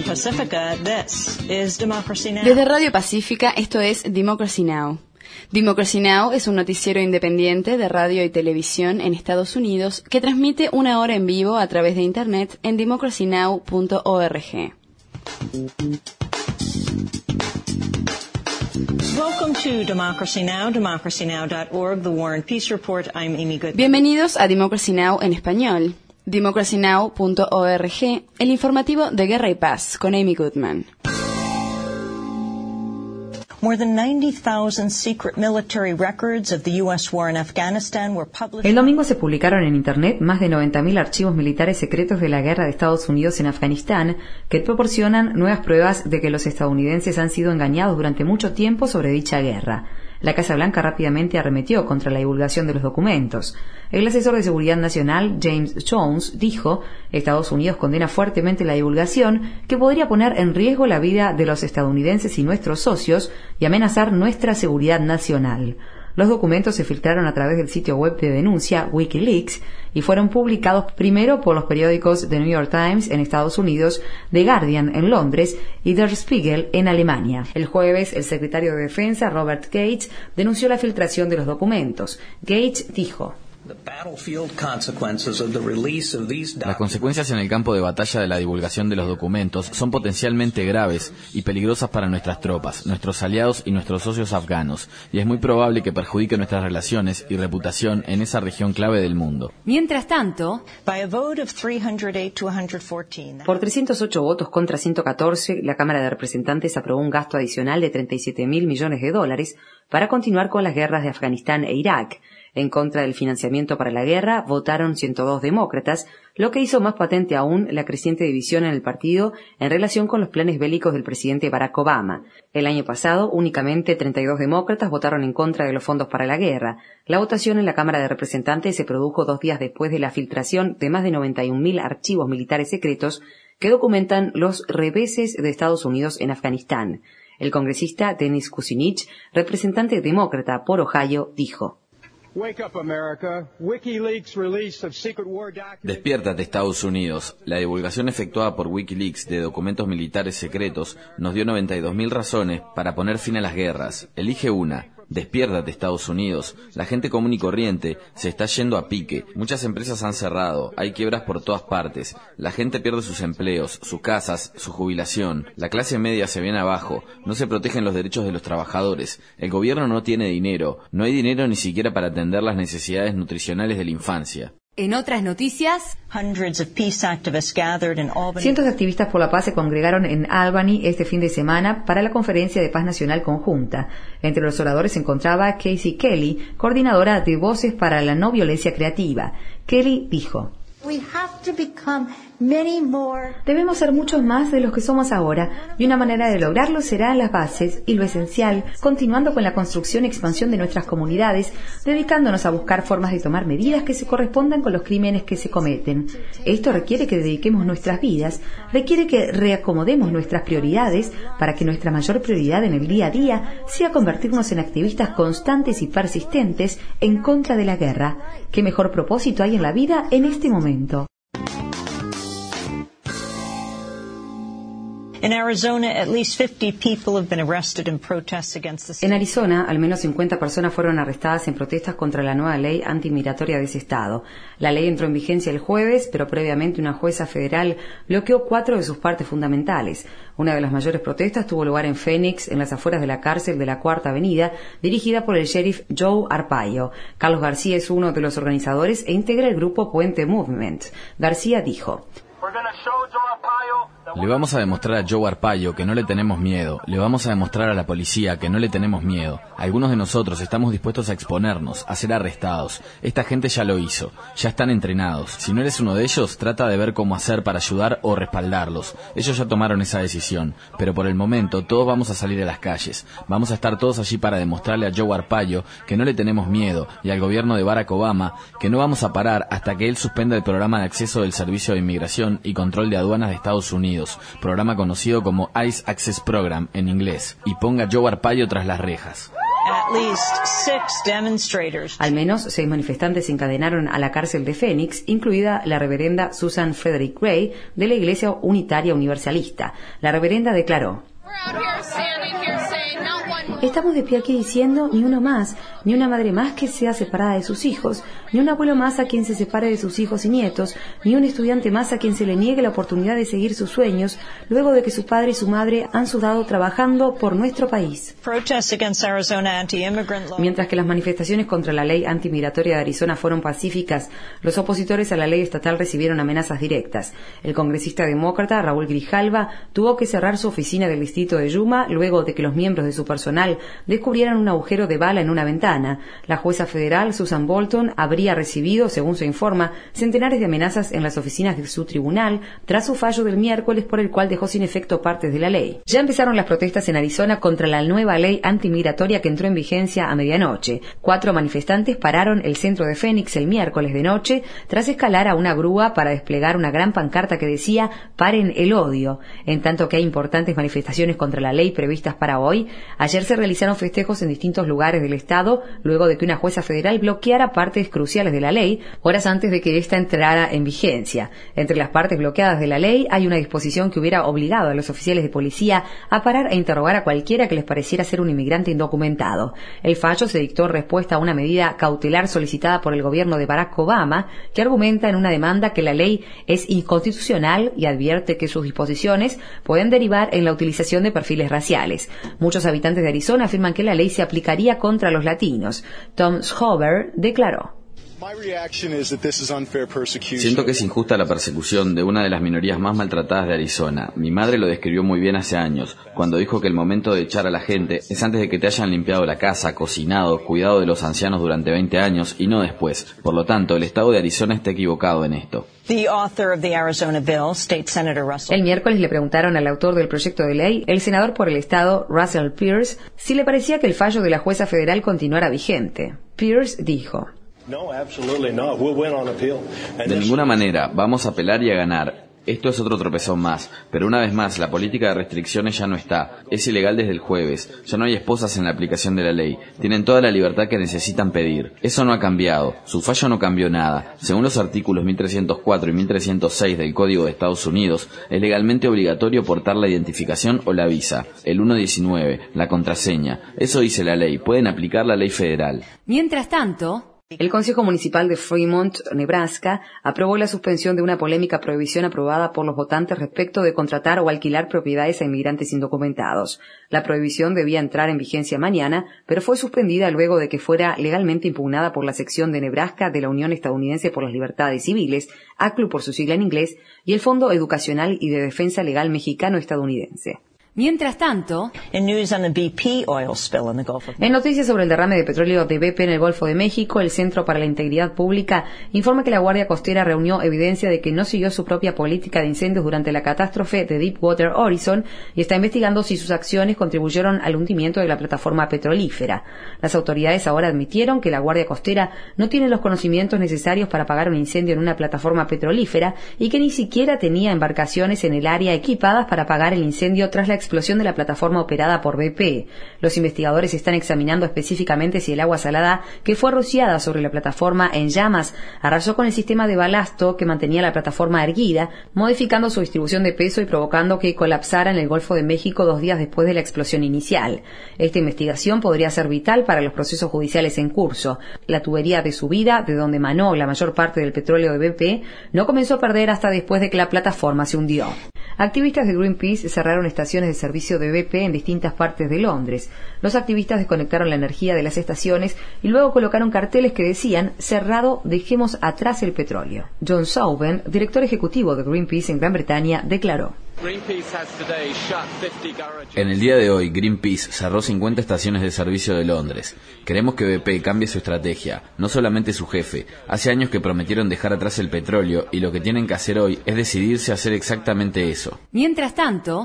Pacifica, this is Democracy Now! Desde Radio Pacífica, esto es Democracy Now! Democracy Now! Es un noticiero independiente de radio y televisión en Estados Unidos que transmite una hora en vivo a través de Internet en democracynow.org. Welcome to Democracy Now!, democracynow.org, The War and Peace Report. I'm Amy Goodman. Bienvenidos a Democracy Now! En español. democracynow.org, el informativo de Guerra y Paz, con Amy Goodman. More than 90,000 secret military records of the U.S. war in Afghanistan were published. El domingo se publicaron en Internet más de 90.000 archivos militares secretos de la guerra de Estados Unidos en Afganistán que proporcionan nuevas pruebas de que los estadounidenses han sido engañados durante mucho tiempo sobre dicha guerra. La Casa Blanca rápidamente arremetió contra la divulgación de los documentos. El asesor de Seguridad Nacional, James Jones, dijo: Estados Unidos condena fuertemente la divulgación que podría poner en riesgo la vida de los estadounidenses y nuestros socios y amenazar nuestra seguridad nacional. Los documentos se filtraron a través del sitio web de denuncia WikiLeaks y fueron publicados primero por los periódicos The New York Times en Estados Unidos, The Guardian en Londres y Der Spiegel en Alemania. El jueves, el secretario de Defensa, Robert Gates, denunció la filtración de los documentos. Gates dijo: Las consecuencias en el campo de batalla de la divulgación de los documentos son potencialmente graves y peligrosas para nuestras tropas, nuestros aliados y nuestros socios afganos, y es muy probable que perjudique nuestras relaciones y reputación en esa región clave del mundo. Mientras tanto, por 308 votos contra 114, la Cámara de Representantes aprobó un gasto adicional de $37.000 millones para continuar con las guerras de Afganistán e Irak. En contra del financiamiento para la guerra votaron 102 demócratas, lo que hizo más patente aún la creciente división en el partido en relación con los planes bélicos del presidente Barack Obama. El año pasado, únicamente 32 demócratas votaron en contra de los fondos para la guerra. La votación en la Cámara de Representantes se produjo 2 días después de la filtración de más de 91.000 archivos militares secretos que documentan los reveses de Estados Unidos en Afganistán. El congresista Dennis Kucinich, representante demócrata por Ohio, dijo: Despiértate, Estados Unidos. La divulgación efectuada por WikiLeaks de documentos militares secretos nos dio 92.000 razones para poner fin a las guerras. Elige una. Despiértate, Estados Unidos. La gente común y corriente se está yendo a pique. Muchas empresas han cerrado. Hay quiebras por todas partes. La gente pierde sus empleos, sus casas, su jubilación. La clase media se viene abajo. No se protegen los derechos de los trabajadores. El gobierno no tiene dinero. No hay dinero ni siquiera para atender las necesidades nutricionales de la infancia. En otras noticias, cientos de activistas por la paz se congregaron en Albany este fin de semana para la Conferencia de Paz Nacional Conjunta. Entre los oradores se encontraba Casey Kelly, coordinadora de Voces para la No Violencia Creativa. Kelly dijo: Debemos ser muchos más de los que somos ahora, y una manera de lograrlo será las bases y lo esencial, continuando con la construcción y expansión de nuestras comunidades, dedicándonos a buscar formas de tomar medidas que se correspondan con los crímenes que se cometen. Esto requiere que dediquemos nuestras vidas, requiere que reacomodemos nuestras prioridades para que nuestra mayor prioridad en el día a día sea convertirnos en activistas constantes y persistentes en contra de la guerra. ¿Qué mejor propósito hay en la vida en este momento? En Arizona, al menos 50 personas fueron arrestadas en protestas contra la nueva ley antimigratoria de ese estado. La ley entró en vigencia el jueves, pero previamente una jueza federal bloqueó 4 de sus partes fundamentales. Una de las mayores protestas tuvo lugar en Phoenix, en las afueras de la cárcel de la Cuarta Avenida, dirigida por el sheriff Joe Arpaio. Carlos García es uno de los organizadores e integra el grupo Puente Movement. García dijo: Le vamos a demostrar a Joe Arpaio que no le tenemos miedo. Le vamos a demostrar a la policía que no le tenemos miedo. Algunos de nosotros estamos dispuestos a exponernos, a ser arrestados. Esta gente ya lo hizo. Ya están entrenados. Si no eres uno de ellos, trata de ver cómo hacer para ayudar o respaldarlos. Ellos ya tomaron esa decisión. Pero por el momento, todos vamos a salir a las calles. Vamos a estar todos allí para demostrarle a Joe Arpaio que no le tenemos miedo y al gobierno de Barack Obama que no vamos a parar hasta que él suspenda el programa de acceso del Servicio de Inmigración y Control de Aduanas de Estados Unidos, programa conocido como ICE Access Program en inglés, y ponga a Joe Arpaio tras las rejas. Al menos 6 manifestantes se encadenaron a la cárcel de Phoenix, incluida la reverenda Susan Frederick Gray de la Iglesia Unitaria Universalista. La reverenda declaró: "Estamos de pie aquí diciendo ni uno más, ni una madre más que sea separada de sus hijos, ni un abuelo más a quien se separe de sus hijos y nietos, ni un estudiante más a quien se le niegue la oportunidad de seguir sus sueños, luego de que su padre y su madre han sudado trabajando por nuestro país". Mientras que las manifestaciones contra la ley antimigratoria de Arizona fueron pacíficas, los opositores a la ley estatal recibieron amenazas directas. El congresista demócrata Raúl Grijalva tuvo que cerrar su oficina del distrito de Yuma luego de que los miembros de su personal descubrieran un agujero de bala en una ventana. La jueza federal Susan Bolton habría recibido, según se informa, centenares de amenazas en las oficinas de su tribunal tras su fallo del miércoles por el cual dejó sin efecto partes de la ley. Ya empezaron las protestas en Arizona contra la nueva ley antimigratoria que entró en vigencia a medianoche. 4 manifestantes pararon el centro de Phoenix el miércoles de noche tras escalar a una grúa para desplegar una gran pancarta que decía "Paren el odio". En tanto que hay importantes manifestaciones contra la ley previstas para hoy, ayer se realizaron festejos en distintos lugares del estado luego de que una jueza federal bloqueara partes cruciales de la ley horas antes de que ésta entrara en vigencia. Entre las partes bloqueadas de la ley hay una disposición que hubiera obligado a los oficiales de policía a parar e interrogar a cualquiera que les pareciera ser un inmigrante indocumentado. El fallo se dictó en respuesta a una medida cautelar solicitada por el gobierno de Barack Obama, que argumenta en una demanda que la ley es inconstitucional y advierte que sus disposiciones pueden derivar en la utilización de perfiles raciales. Muchos habitantes de Arizona afirman que la ley se aplicaría contra los latinos. Tom Schober declaró: "Siento que es injusta la persecución de una de las minorías más maltratadas de Arizona. Mi madre lo describió muy bien hace años, cuando dijo que el momento de echar a la gente es antes de que te hayan limpiado la casa, cocinado, cuidado de los ancianos durante 20 años y no después. Por lo tanto, el estado de Arizona está equivocado en esto". El miércoles le preguntaron al autor del proyecto de ley, el senador por el estado Russell Pierce, si le parecía que el fallo de la jueza federal continuara vigente. Pierce dijo: "De ninguna manera, vamos a apelar y a ganar. Esto es otro tropezón más, pero una vez más, la política de restricciones ya no está. Es ilegal desde el jueves. Ya no hay esposas en la aplicación de la ley. Tienen toda la libertad que necesitan pedir. Eso no ha cambiado. Su fallo no cambió nada. Según los artículos 1304 y 1306 del Código de Estados Unidos, es legalmente obligatorio portar la identificación o la visa, el 119, la contraseña. Eso dice la ley. Pueden aplicar la ley federal". Mientras tanto, el Consejo Municipal de Fremont, Nebraska, aprobó la suspensión de una polémica prohibición aprobada por los votantes respecto de contratar o alquilar propiedades a inmigrantes indocumentados. La prohibición debía entrar en vigencia mañana, pero fue suspendida luego de que fuera legalmente impugnada por la sección de Nebraska de la Unión Estadounidense por las Libertades Civiles, ACLU por su sigla en inglés, y el Fondo Educacional y de Defensa Legal Mexicano-Estadounidense. Mientras tanto, en noticias sobre el derrame de petróleo de BP en el Golfo de México, el Centro para la Integridad Pública informa que la Guardia Costera reunió evidencia de que no siguió su propia política de incendios durante la catástrofe de Deepwater Horizon y está investigando si sus acciones contribuyeron al hundimiento de la plataforma petrolífera. Las autoridades ahora admitieron que la Guardia Costera no tiene los conocimientos necesarios para apagar un incendio en una plataforma petrolífera y que ni siquiera tenía embarcaciones en el área equipadas para apagar el incendio tras la explosión de la plataforma operada por BP. Los investigadores están examinando específicamente si el agua salada que fue rociada sobre la plataforma en llamas arrasó con el sistema de balasto que mantenía la plataforma erguida, modificando su distribución de peso y provocando que colapsara en el Golfo de México 2 días después de la explosión inicial. Esta investigación podría ser vital para los procesos judiciales en curso. La tubería de subida, de donde emanó la mayor parte del petróleo de BP, no comenzó a perder hasta después de que la plataforma se hundió. Activistas de Greenpeace cerraron estaciones de servicio de BP en distintas partes de Londres. Los activistas desconectaron la energía de las estaciones y luego colocaron carteles que decían "Cerrado, dejemos atrás el petróleo". John Souben, director ejecutivo de Greenpeace en Gran Bretaña, declaró: "En el día de hoy, Greenpeace cerró 50 estaciones de servicio de Londres. Queremos que BP cambie su estrategia, no solamente su jefe. Hace años que prometieron dejar atrás el petróleo y lo que tienen que hacer hoy es decidirse a hacer exactamente eso". Mientras tanto,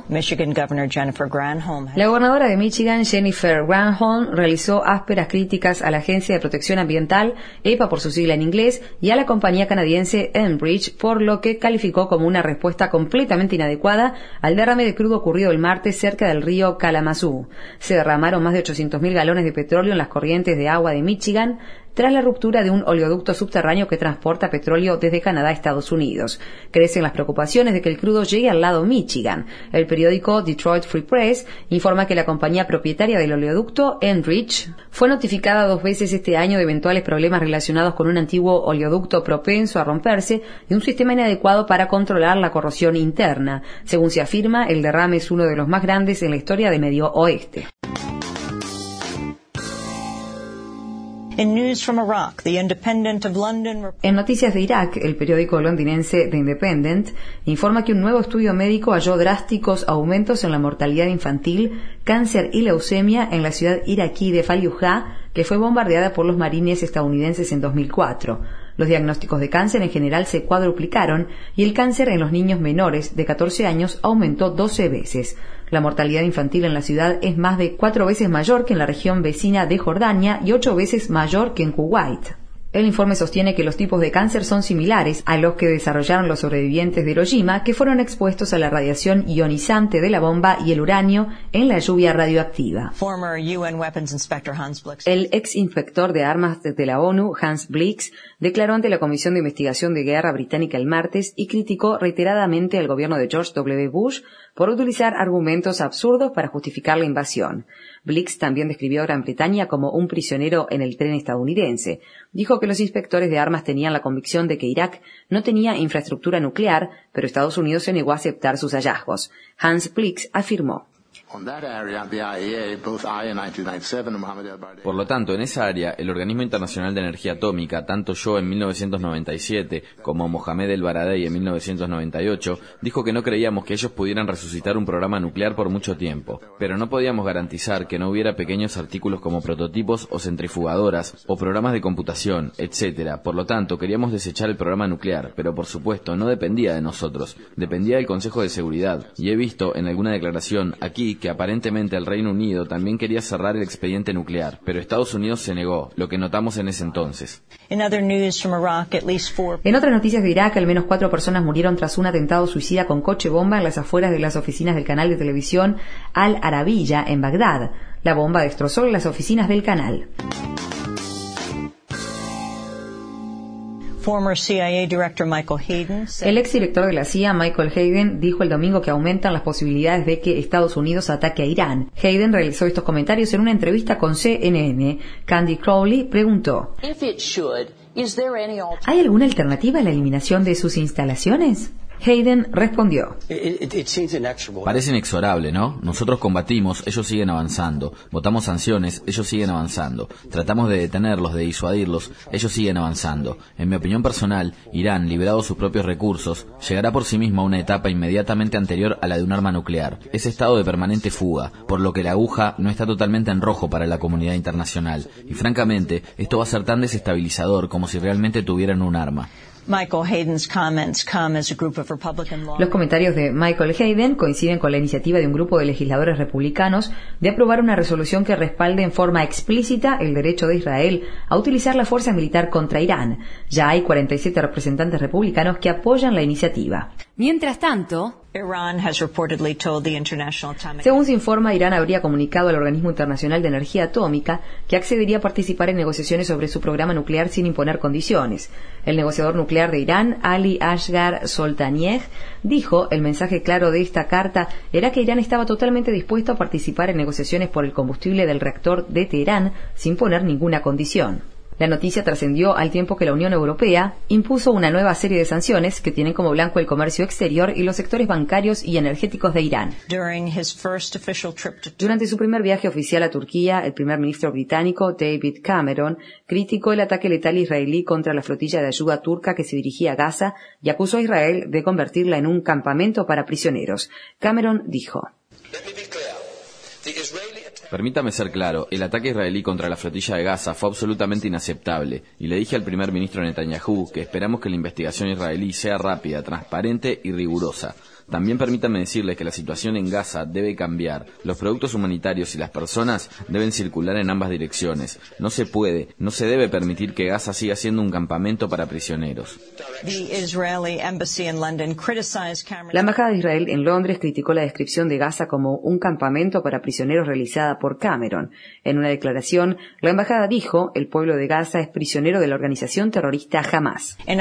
la gobernadora de Michigan, Jennifer Granholm, realizó ásperas críticas a la Agencia de Protección Ambiental, EPA por su sigla en inglés, y a la compañía canadiense Enbridge por lo que calificó como una respuesta completamente inadecuada ligada al derrame de crudo ocurrido el martes cerca del río Kalamazoo. Se derramaron más de 800.000 galones de petróleo en las corrientes de agua de Michigan tras la ruptura de un oleoducto subterráneo que transporta petróleo desde Canadá a Estados Unidos. Crecen las preocupaciones de que el crudo llegue al lado Michigan. El periódico Detroit Free Press informa que la compañía propietaria del oleoducto, Enbridge, fue notificada 2 veces este año de eventuales problemas relacionados con un antiguo oleoducto propenso a romperse y un sistema inadecuado para controlar la corrosión interna. Según se afirma, el derrame es uno de los más grandes en la historia de Medio Oeste. En noticias de Irak, el periódico londinense The Independent informa que un nuevo estudio médico halló drásticos aumentos en la mortalidad infantil, cáncer y leucemia en la ciudad iraquí de Fallujah, que fue bombardeada por los marines estadounidenses en 2004. Los diagnósticos de cáncer en general se cuadruplicaron y el cáncer en los niños menores de 14 años aumentó 12 veces. La mortalidad infantil en la ciudad es más de 4 veces mayor que en la región vecina de Jordania y 8 veces mayor que en Kuwait. El informe sostiene que los tipos de cáncer son similares a los que desarrollaron los sobrevivientes de Hiroshima, que fueron expuestos a la radiación ionizante de la bomba y el uranio en la lluvia radioactiva. El ex inspector de armas de la ONU, Hans Blix, declaró ante la Comisión de Investigación de Guerra británica el martes y criticó reiteradamente al gobierno de George W. Bush por utilizar argumentos absurdos para justificar la invasión. Blix también describió a Gran Bretaña como un prisionero en el tren estadounidense. Dijo que los inspectores de armas tenían la convicción de que Irak no tenía infraestructura nuclear, pero Estados Unidos se negó a aceptar sus hallazgos. Hans Blix afirmó: Por lo tanto, en esa área, el Organismo Internacional de Energía Atómica, tanto yo en 1997 como Mohamed El-Baradei en 1998, dijo que no creíamos que ellos pudieran resucitar un programa nuclear por mucho tiempo, pero no podíamos garantizar que no hubiera pequeños artículos como prototipos o centrifugadoras o programas de computación, etc. Por lo tanto, queríamos desechar el programa nuclear, pero por supuesto no dependía de nosotros, dependía del Consejo de Seguridad, y he visto en alguna declaración aquí que aparentemente el Reino Unido también quería cerrar el expediente nuclear, pero Estados Unidos se negó, lo que notamos en ese entonces. En otras noticias de Irak, al menos 4 personas murieron tras un atentado suicida con coche bomba en las afueras de las oficinas del canal de televisión Al Arabiya en Bagdad. La bomba destrozó las oficinas del canal. El exdirector de la CIA, Michael Hayden, dijo el domingo que aumentan las posibilidades de que Estados Unidos ataque a Irán. Hayden realizó estos comentarios en una entrevista con CNN. Candy Crowley preguntó: ¿hay alguna alternativa a la eliminación de sus instalaciones? Hayden respondió: Parece inexorable, ¿no? Nosotros combatimos, ellos siguen avanzando. Votamos sanciones, ellos siguen avanzando. Tratamos de detenerlos, de disuadirlos, ellos siguen avanzando. En mi opinión personal, Irán, liberado sus propios recursos, llegará por sí mismo a una etapa inmediatamente anterior a la de un arma nuclear. Ese estado de permanente fuga, por lo que la aguja no está totalmente en rojo para la comunidad internacional. Y francamente, esto va a ser tan desestabilizador como si realmente tuvieran un arma. Los comentarios de Michael Hayden coinciden con la iniciativa de un grupo de legisladores republicanos de aprobar una resolución que respalde en forma explícita el derecho de Israel a utilizar la fuerza militar contra Irán. Ya hay 47 representantes republicanos que apoyan la iniciativa. Mientras tanto, según se informa, Irán habría comunicado al Organismo Internacional de Energía Atómica que accedería a participar en negociaciones sobre su programa nuclear sin imponer condiciones. El negociador nuclear de Irán, Ali Asghar Soltanieh, dijo: el mensaje claro de esta carta era que Irán estaba totalmente dispuesto a participar en negociaciones por el combustible del reactor de Teherán sin poner ninguna condición. La noticia trascendió al tiempo que la Unión Europea impuso una nueva serie de sanciones que tienen como blanco el comercio exterior y los sectores bancarios y energéticos de Irán. Durante su primer viaje oficial a Turquía, el primer ministro británico David Cameron criticó el ataque letal israelí contra la flotilla de ayuda turca que se dirigía a Gaza y acusó a Israel de convertirla en un campamento para prisioneros. Cameron dijo: Permítame ser claro, el ataque israelí contra la flotilla de Gaza fue absolutamente inaceptable, y le dije al primer ministro Netanyahu que esperamos que la investigación israelí sea rápida, transparente y rigurosa. También permítanme decirles que la situación en Gaza debe cambiar. Los productos humanitarios y las personas deben circular en ambas direcciones. No se puede, no se debe permitir que Gaza siga siendo un campamento para prisioneros. La Embajada de Israel en Londres criticó la descripción de Gaza como un campamento para prisioneros realizada por Cameron. En una declaración, la embajada dijo: el pueblo de Gaza es prisionero de la organización terrorista Hamas. En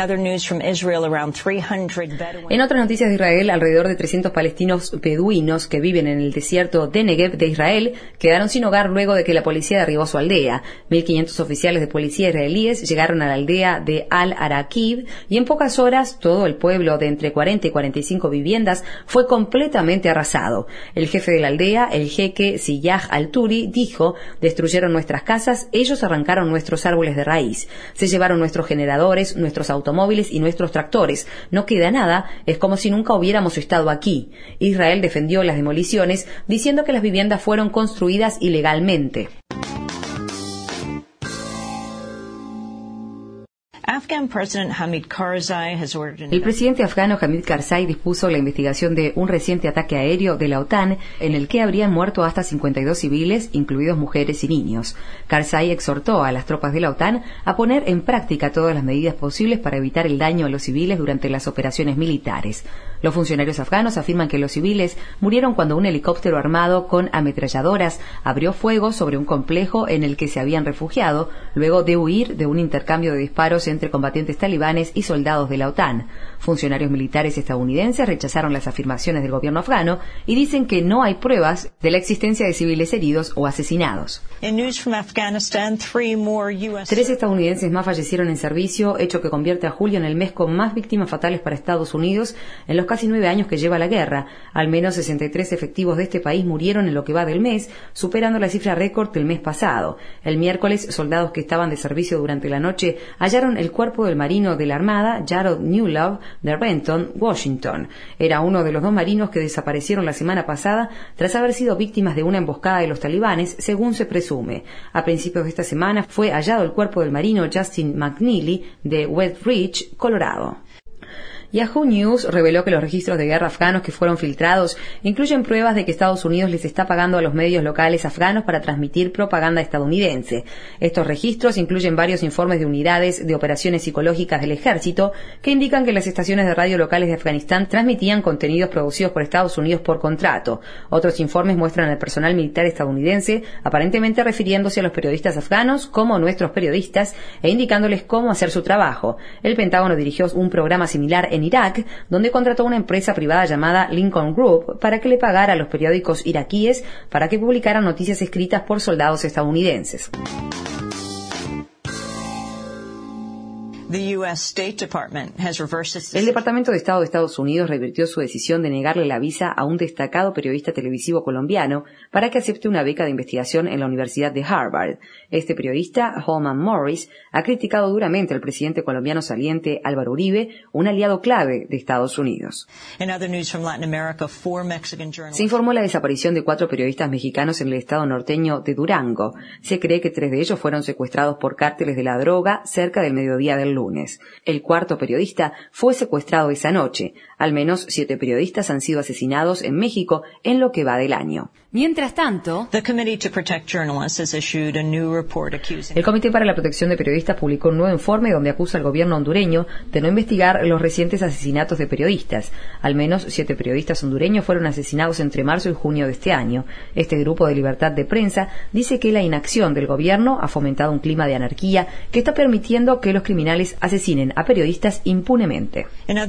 otras noticias de Israel, alrededor de 300 palestinos beduinos que viven en el desierto de Negev de Israel quedaron sin hogar luego de que la policía derribó su aldea. 1.500 oficiales de policía israelíes llegaron a la aldea de Al-Araqib y en pocas horas todo el pueblo de entre 40 y 45 viviendas fue completamente arrasado. El jefe de la aldea, el jeque Siyah al-Turi, dijo: destruyeron nuestras casas, ellos arrancaron nuestros árboles de raíz, se llevaron nuestros generadores, nuestros automóviles y nuestros tractores. No queda nada, es como si nunca hubiéramos estado aquí. Israel defendió las demoliciones diciendo que las viviendas fueron construidas ilegalmente. El presidente afgano Hamid Karzai dispuso la investigación de un reciente ataque aéreo de la OTAN en el que habrían muerto hasta 52 civiles, incluidos mujeres y niños. Karzai exhortó a las tropas de la OTAN a poner en práctica todas las medidas posibles para evitar el daño a los civiles durante las operaciones militares. Los funcionarios afganos afirman que los civiles murieron cuando un helicóptero armado con ametralladoras abrió fuego sobre un complejo en el que se habían refugiado luego de huir de un intercambio de disparos entre combatientes talibanes y soldados de la OTAN. Funcionarios militares estadounidenses rechazaron las afirmaciones del gobierno afgano y dicen que no hay pruebas de la existencia de civiles heridos o asesinados. 3 estadounidenses más fallecieron en servicio, hecho que convierte a julio en el mes con más víctimas fatales para Estados Unidos en los casi 9 años que lleva la guerra. Al menos 63 efectivos de este país murieron en lo que va del mes, superando la cifra récord del mes pasado. El miércoles, soldados que estaban de servicio durante la noche hallaron el cuerpo del marino de la Armada, Jarrod Newlove, de Renton, Washington. Era uno de los 2 marinos que desaparecieron la semana pasada tras haber sido víctimas de una emboscada de los talibanes, según se presume. A principios de esta semana fue hallado el cuerpo del marino Justin McNeely, de West Ridge, Colorado. Yahoo News reveló que los registros de guerra afganos que fueron filtrados incluyen pruebas de que Estados Unidos les está pagando a los medios locales afganos para transmitir propaganda estadounidense. Estos registros incluyen varios informes de unidades de operaciones psicológicas del ejército que indican que las estaciones de radio locales de Afganistán transmitían contenidos producidos por Estados Unidos por contrato. Otros informes muestran al personal militar estadounidense aparentemente refiriéndose a los periodistas afganos como nuestros periodistas e indicándoles cómo hacer su trabajo. El Pentágono dirigió un programa similar en Irak, donde contrató una empresa privada llamada Lincoln Group para que le pagara a los periódicos iraquíes para que publicaran noticias escritas por soldados estadounidenses. El Departamento de Estado de Estados Unidos revirtió su decisión de negarle la visa a un destacado periodista televisivo colombiano para que acepte una beca de investigación en la Universidad de Harvard. Este periodista, Holman Morris, ha criticado duramente al presidente colombiano saliente Álvaro Uribe, un aliado clave de Estados Unidos. Se informó la desaparición de 4 periodistas mexicanos en el estado norteño de Durango. Se cree que 3 de ellos fueron secuestrados por cárteles de la droga cerca del mediodía del lunes. El 4º periodista fue secuestrado esa noche. Al menos 7 periodistas han sido asesinados en México en lo que va del año. Mientras tanto, el Comité para la Protección de Periodistas publicó un nuevo informe donde acusa al gobierno hondureño de no investigar los recientes asesinatos de periodistas. Al menos 7 periodistas hondureños fueron asesinados entre marzo y junio de este año. Este grupo de libertad de prensa dice que la inacción del gobierno ha fomentado un clima de anarquía que está permitiendo que los criminales asesinen a periodistas impunemente. La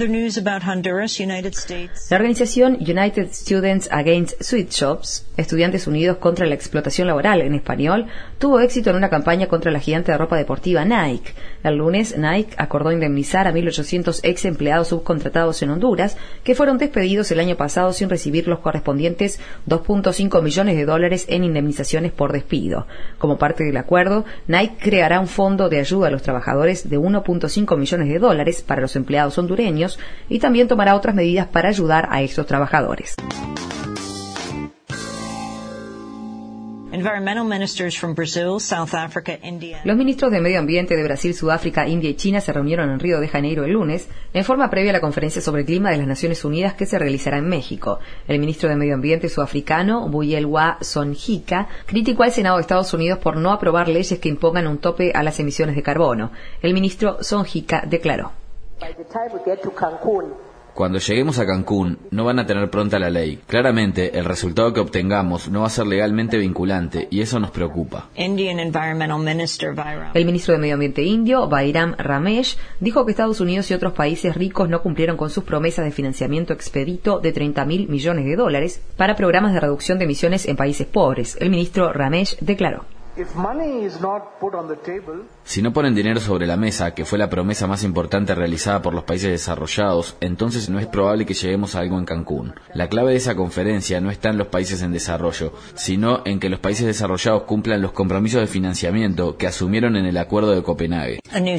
organización United Students Against Sweatshops, Estudiantes Unidos contra la Explotación Laboral en español, tuvo éxito en una campaña contra la gigante de ropa deportiva Nike. El lunes, Nike acordó indemnizar a 1.800 ex empleados subcontratados en Honduras que fueron despedidos el año pasado sin recibir los correspondientes $2.5 millones en indemnizaciones por despido. Como parte del acuerdo, Nike creará un fondo de ayuda a los trabajadores de $1.5 millones para los empleados hondureños y también tomará otras medidas para ayudar a estos trabajadores. Los ministros de Medio Ambiente de Brasil, Sudáfrica, India y China se reunieron en Río de Janeiro el lunes, en forma previa a la Conferencia sobre el Clima de las Naciones Unidas que se realizará en México. El ministro de Medio Ambiente sudafricano, Vuyelwa Sonjika, criticó al Senado de Estados Unidos por no aprobar leyes que impongan un tope a las emisiones de carbono. El ministro Sonjika declaró: Cuando lleguemos a Cancún, no van a tener pronta la ley. Claramente, el resultado que obtengamos no va a ser legalmente vinculante, y eso nos preocupa. El ministro de Medio Ambiente indio, Bairam Ramesh, dijo que Estados Unidos y otros países ricos no cumplieron con sus promesas de financiamiento expedito de $30.000 millones para programas de reducción de emisiones en países pobres. El ministro Ramesh declaró: Si no ponen dinero sobre la mesa, que fue la promesa más importante realizada por los países desarrollados, entonces no es probable que lleguemos a algo en Cancún. La clave de esa conferencia no está en los países en desarrollo, sino en que los países desarrollados cumplan los compromisos de financiamiento que asumieron en el Acuerdo de Copenhague.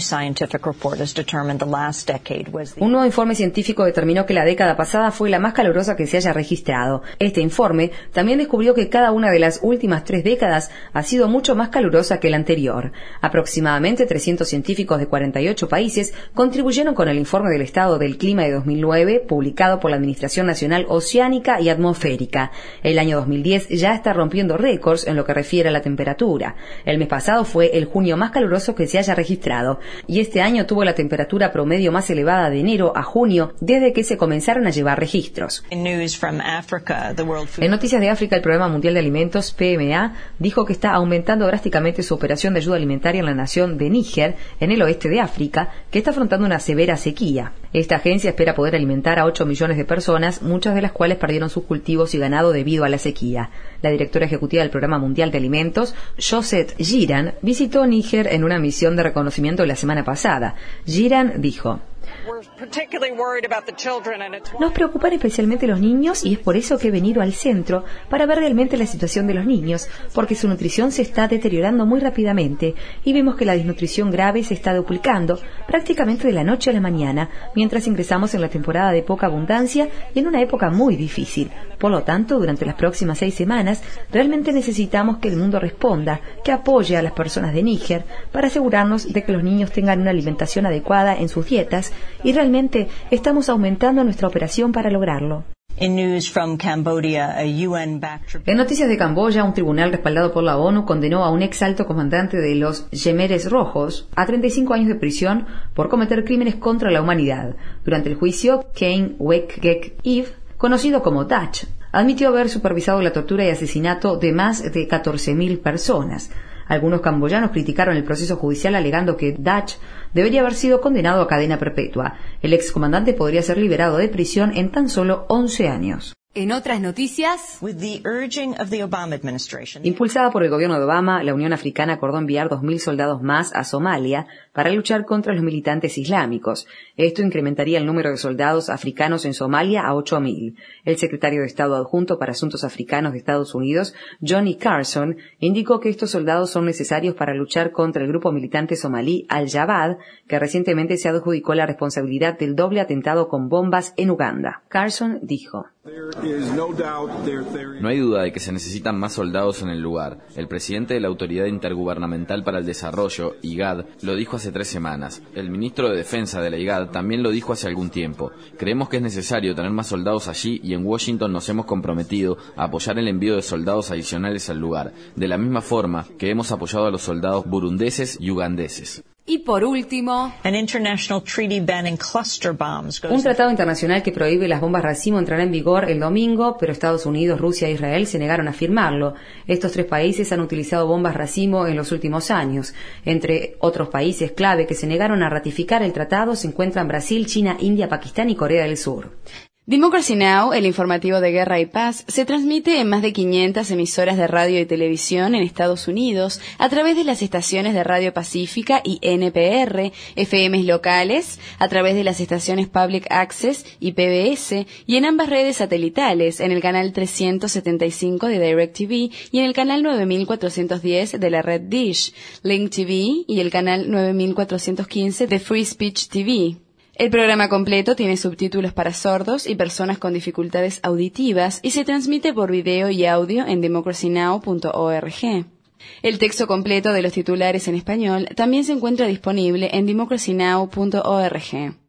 Un nuevo informe científico determinó que la década pasada fue la más calurosa que se haya registrado. Este informe también descubrió que cada una de las últimas 3 décadas ha sido mucho más calurosa que la anterior. Aproximadamente 300 científicos de 48 países contribuyeron con el informe del estado del clima de 2009, publicado por la Administración Nacional Oceánica y Atmosférica. El año 2010 ya está rompiendo récords en lo que refiere a la temperatura. El mes pasado fue el junio más caluroso que se haya registrado, y este año tuvo la temperatura promedio más elevada de enero a junio desde que se comenzaron a llevar registros. En Noticias de África, el Programa Mundial de Alimentos, PMA, dijo que está aumentando drásticamente su operación de ayuda alimentaria en la nación de Níger, en el oeste de África, que está afrontando una severa sequía. Esta agencia espera poder alimentar a 8 millones de personas, muchas de las cuales perdieron sus cultivos y ganado debido a la sequía. La directora ejecutiva del Programa Mundial de Alimentos, Josette Giran, visitó Níger en una misión de reconocimiento la semana pasada. Giran dijo: Nos preocupan especialmente los niños y es por eso que he venido al centro para ver realmente la situación de los niños, porque su nutrición se está deteriorando muy rápidamente y vemos que la desnutrición grave se está duplicando prácticamente de la noche a la mañana, mientras ingresamos en la temporada de poca abundancia y en una época muy difícil. Por lo tanto, durante las próximas 6 semanas, realmente necesitamos que el mundo responda, que apoye a las personas de Níger para asegurarnos de que los niños tengan una alimentación adecuada en sus dietas, y realmente estamos aumentando nuestra operación para lograrlo. En noticias de Camboya, un tribunal respaldado por la ONU condenó a un ex alto comandante de los Khmeres Rojos a 35 años de prisión por cometer crímenes contra la humanidad. Durante el juicio, Kane Wekgek Eve, conocido como Dutch, admitió haber supervisado la tortura y asesinato de más de 14.000 personas. Algunos camboyanos criticaron el proceso judicial alegando que Dutch debería haber sido condenado a cadena perpetua. El excomandante podría ser liberado de prisión en tan solo 11 años. En otras noticias, impulsada por el gobierno de Obama, la Unión Africana acordó enviar 2.000 soldados más a Somalia para luchar contra los militantes islámicos. Esto incrementaría el número de soldados africanos en Somalia a 8.000. El secretario de Estado adjunto para Asuntos Africanos de Estados Unidos, Johnny Carson, indicó que estos soldados son necesarios para luchar contra el grupo militante somalí Al-Jabhat, que recientemente se adjudicó la responsabilidad del doble atentado con bombas en Uganda. Carson dijo: No hay duda de que se necesitan más soldados en el lugar. El presidente de la Autoridad Intergubernamental para el Desarrollo, IGAD, lo dijo hace 3 semanas. El ministro de Defensa de la IGAD también lo dijo hace algún tiempo. Creemos que es necesario tener más soldados allí y en Washington nos hemos comprometido a apoyar el envío de soldados adicionales al lugar, de la misma forma que hemos apoyado a los soldados burundeses y ugandeses. Y por último, un tratado internacional que prohíbe las bombas racimo entrará en vigor el domingo, pero Estados Unidos, Rusia e Israel se negaron a firmarlo. Estos 3 países han utilizado bombas racimo en los últimos años. Entre otros países clave que se negaron a ratificar el tratado se encuentran Brasil, China, India, Pakistán y Corea del Sur. Democracy Now!, el informativo de guerra y paz, se transmite en más de 500 emisoras de radio y televisión en Estados Unidos a través de las estaciones de Radio Pacífica y NPR, FMs locales, a través de las estaciones Public Access y PBS, y en ambas redes satelitales, en el canal 375 de DirecTV y en el canal 9410 de la red Dish, Link TV y el canal 9415 de Free Speech TV. El programa completo tiene subtítulos para sordos y personas con dificultades auditivas y se transmite por video y audio en democracynow.org. El texto completo de los titulares en español también se encuentra disponible en democracynow.org.